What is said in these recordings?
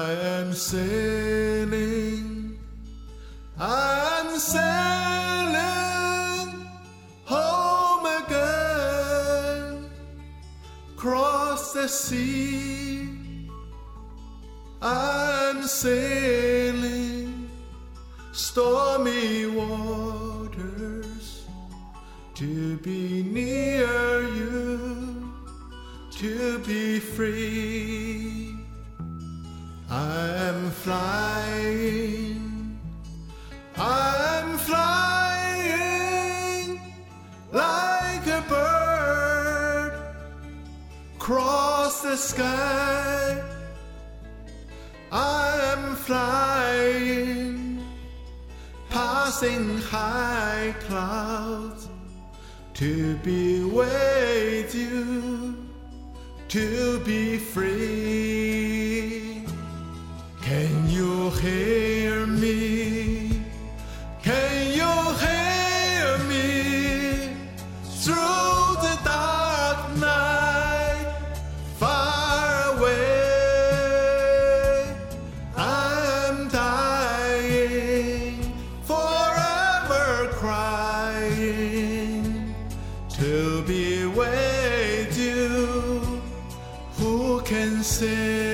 I'm sailing home again, cross the sea. I'm sailing stormy waters to be near you, to be free. I'm flying like a bird across the sky. I'm flying, passing high clouds to be with you, to be free. Can you hear me? Can you hear me through the dark night, far away? I'm dying, forever crying to be with you. Who can say?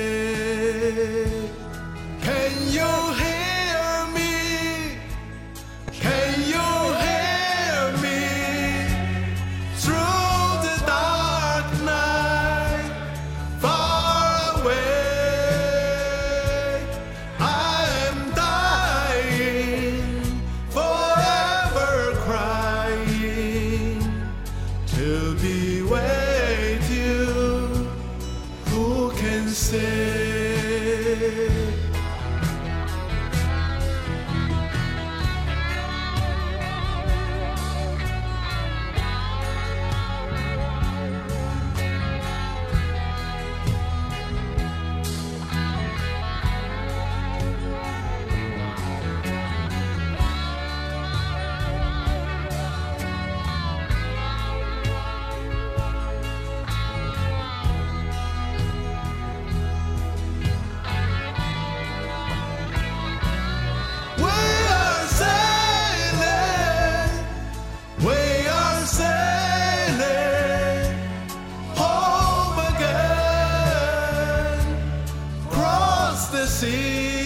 Can you hear me? Can you hear me through the dark night, far away? I'm dying, forever crying to be with you. Who can say? See